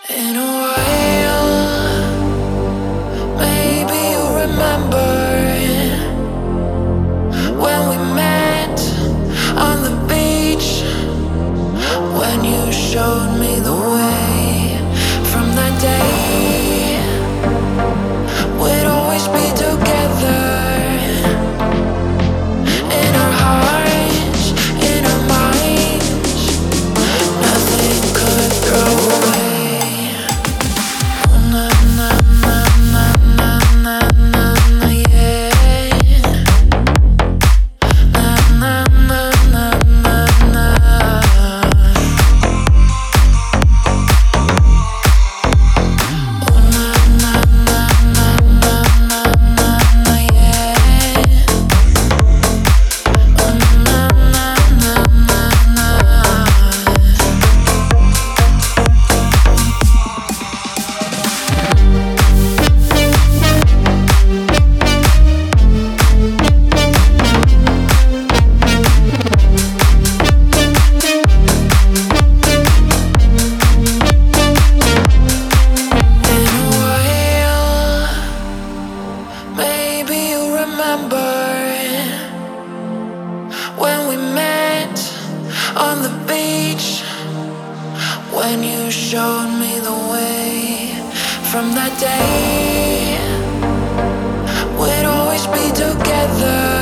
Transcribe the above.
In a while, maybe you remember when we met on the beach, when you showed me the way. From that day, we'd always be together. In our hearts, in our minds, nothing could throw away. Na na na na na na na na, yeah. Na na na na na na. Oh na na na na na na na na, yeah. Oh na na na na na. In a while, maybe you remember when we met on the beach, when you showed me the way. From that day, we'd always be together.